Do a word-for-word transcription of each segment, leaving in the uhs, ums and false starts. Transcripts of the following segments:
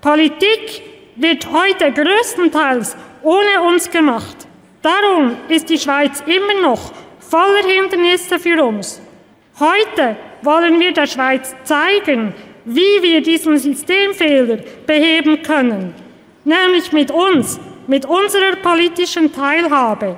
Politik wird heute größtenteils ohne uns gemacht. Darum ist die Schweiz immer noch voller Hindernisse für uns. Heute wollen wir der Schweiz zeigen, wie wir diesen Systemfehler beheben können, nämlich mit uns, mit unserer politischen Teilhabe.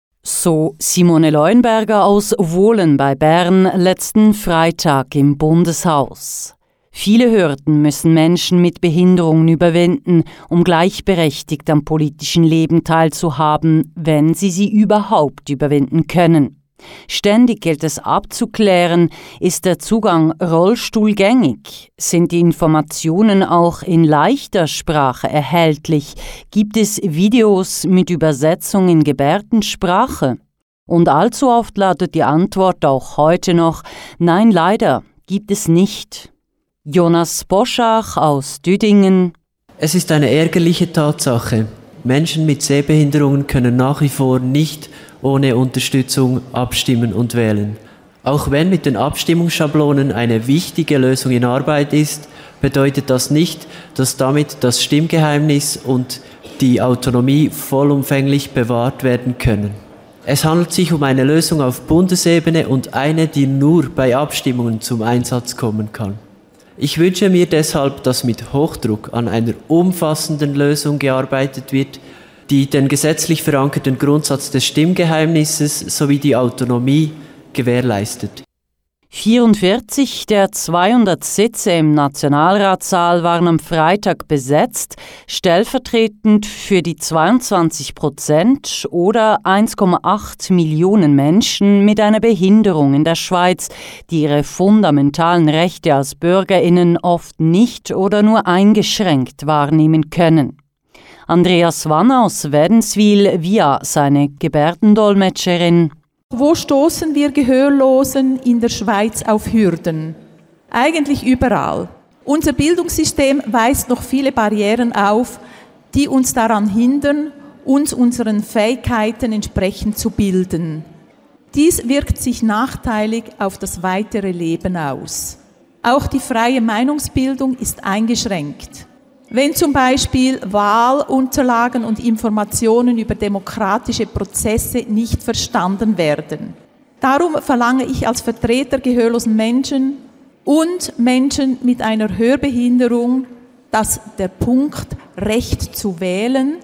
So Simone Leuenberger aus Wohlen bei Bern letzten Freitag im Bundeshaus. Viele Hürden müssen Menschen mit Behinderungen überwinden, um gleichberechtigt am politischen Leben teilzuhaben, wenn sie sie überhaupt überwinden können. Ständig gilt es abzuklären, ist der Zugang rollstuhlgängig? Sind die Informationen auch in leichter Sprache erhältlich? Gibt es Videos mit Übersetzung in Gebärdensprache? Und allzu oft lautet die Antwort auch heute noch, nein, leider, gibt es nicht. Jonas Boschach aus Düdingen. Es ist eine ärgerliche Tatsache. Menschen mit Sehbehinderungen können nach wie vor nicht ohne Unterstützung abstimmen und wählen. Auch wenn mit den Abstimmungsschablonen eine wichtige Lösung in Arbeit ist, bedeutet das nicht, dass damit das Stimmgeheimnis und die Autonomie vollumfänglich bewahrt werden können. Es handelt sich um eine Lösung auf Bundesebene und eine, die nur bei Abstimmungen zum Einsatz kommen kann. Ich wünsche mir deshalb, dass mit Hochdruck an einer umfassenden Lösung gearbeitet wird, die den gesetzlich verankerten Grundsatz des Stimmgeheimnisses sowie die Autonomie gewährleistet. vierundvierzig der zweihundert Sitze im Nationalratssaal waren am Freitag besetzt, stellvertretend für die zweiundzwanzig Prozent oder eins Komma acht Millionen Menschen mit einer Behinderung in der Schweiz, die ihre fundamentalen Rechte als BürgerInnen oft nicht oder nur eingeschränkt wahrnehmen können. Andreas Wann aus Wädenswil via seine Gebärdendolmetscherin. Wo stoßen wir Gehörlosen in der Schweiz auf Hürden? Eigentlich überall. Unser Bildungssystem weist noch viele Barrieren auf, die uns daran hindern, uns unseren Fähigkeiten entsprechend zu bilden. Dies wirkt sich nachteilig auf das weitere Leben aus. Auch die freie Meinungsbildung ist eingeschränkt. Wenn zum Beispiel Wahlunterlagen und Informationen über demokratische Prozesse nicht verstanden werden. Darum verlange ich als Vertreter gehörlosen Menschen und Menschen mit einer Hörbehinderung, dass der Punkt Recht zu wählen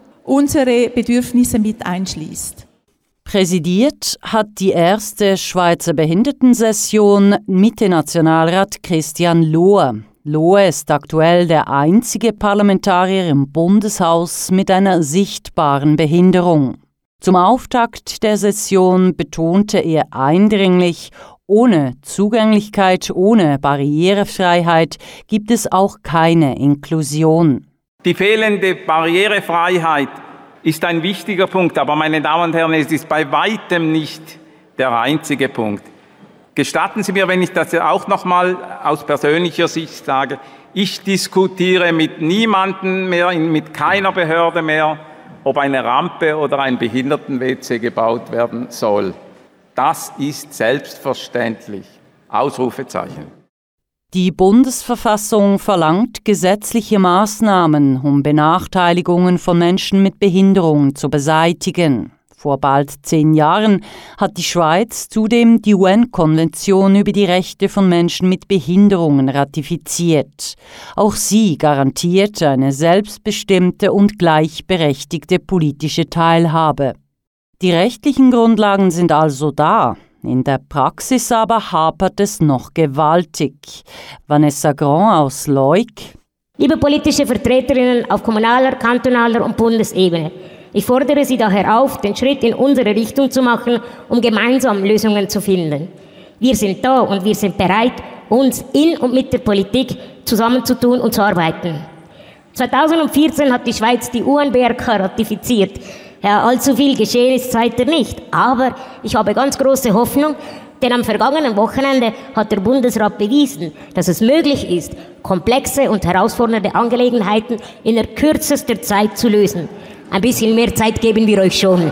unsere Bedürfnisse mit einschließt. Präsidiert hat die erste Schweizer Behindertensession Mitte-Nationalrat Christian Lohr. Lohr ist aktuell der einzige Parlamentarier im Bundeshaus mit einer sichtbaren Behinderung. Zum Auftakt der Session betonte er eindringlich, ohne Zugänglichkeit, ohne Barrierefreiheit gibt es auch keine Inklusion. Die fehlende Barrierefreiheit ist ein wichtiger Punkt, aber meine Damen und Herren, es ist bei weitem nicht der einzige Punkt. Gestatten Sie mir, wenn ich das auch noch mal aus persönlicher Sicht sage, ich diskutiere mit niemandem mehr, mit keiner Behörde mehr, ob eine Rampe oder ein Behinderten-W C gebaut werden soll. Das ist selbstverständlich. Ausrufezeichen. Die Bundesverfassung verlangt gesetzliche Maßnahmen, um Benachteiligungen von Menschen mit Behinderung zu beseitigen. Vor bald zehn Jahren hat die Schweiz zudem die U N-Konvention über die Rechte von Menschen mit Behinderungen ratifiziert. Auch sie garantiert eine selbstbestimmte und gleichberechtigte politische Teilhabe. Die rechtlichen Grundlagen sind also da. In der Praxis aber hapert es noch gewaltig. Vanessa Grand aus Leuk. Liebe politische Vertreterinnen auf kommunaler, kantonaler und Bundesebene, ich fordere Sie daher auf, den Schritt in unsere Richtung zu machen, um gemeinsam Lösungen zu finden. Wir sind da und wir sind bereit, uns in und mit der Politik zusammenzutun und zu arbeiten. zweitausendvierzehn hat die Schweiz die U N B R K ratifiziert. Ja, allzu viel geschehen ist seither nicht. Aber ich habe ganz große Hoffnung, denn am vergangenen Wochenende hat der Bundesrat bewiesen, dass es möglich ist, komplexe und herausfordernde Angelegenheiten in der kürzester Zeit zu lösen. Ein bisschen mehr Zeit geben wir euch schon.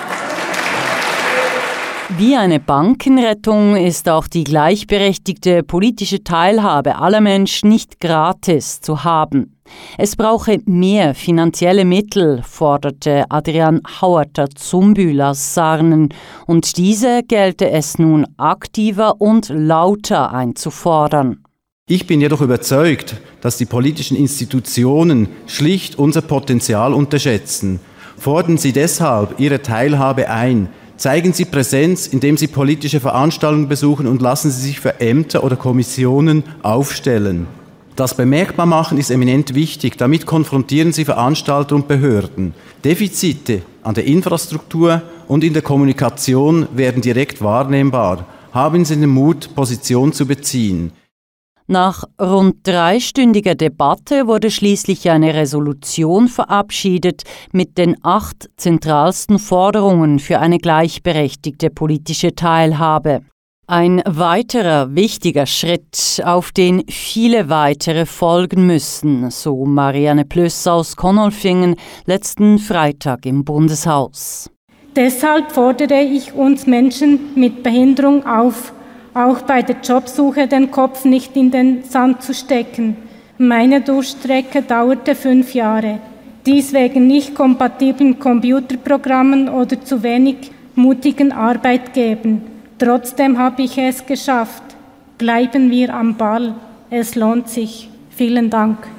Wie eine Bankenrettung ist auch die gleichberechtigte politische Teilhabe aller Menschen nicht gratis zu haben. Es brauche mehr finanzielle Mittel, forderte Adrian Hauerter-Zumbühl aus Sarnen, und diese gelte es nun aktiver und lauter einzufordern. Ich bin jedoch überzeugt, dass die politischen Institutionen schlicht unser Potenzial unterschätzen. Fordern Sie deshalb Ihre Teilhabe ein. Zeigen Sie Präsenz, indem Sie politische Veranstaltungen besuchen, und lassen Sie sich für Ämter oder Kommissionen aufstellen. Das Bemerkbarmachen ist eminent wichtig. Damit konfrontieren Sie Veranstalter und Behörden. Defizite an der Infrastruktur und in der Kommunikation werden direkt wahrnehmbar. Haben Sie den Mut, Position zu beziehen. Nach rund dreistündiger Debatte wurde schließlich eine Resolution verabschiedet mit den acht zentralsten Forderungen für eine gleichberechtigte politische Teilhabe. Ein weiterer wichtiger Schritt, auf den viele weitere folgen müssen, so Marianne Plöss aus Konolfingen letzten Freitag im Bundeshaus. Deshalb fordere ich uns Menschen mit Behinderung auf, auch bei der Jobsuche den Kopf nicht in den Sand zu stecken. Meine Durchstrecke dauerte fünf Jahre. Dies wegen nicht kompatiblen Computerprogrammen oder zu wenig mutigen Arbeitgebern. Trotzdem habe ich es geschafft. Bleiben wir am Ball. Es lohnt sich. Vielen Dank.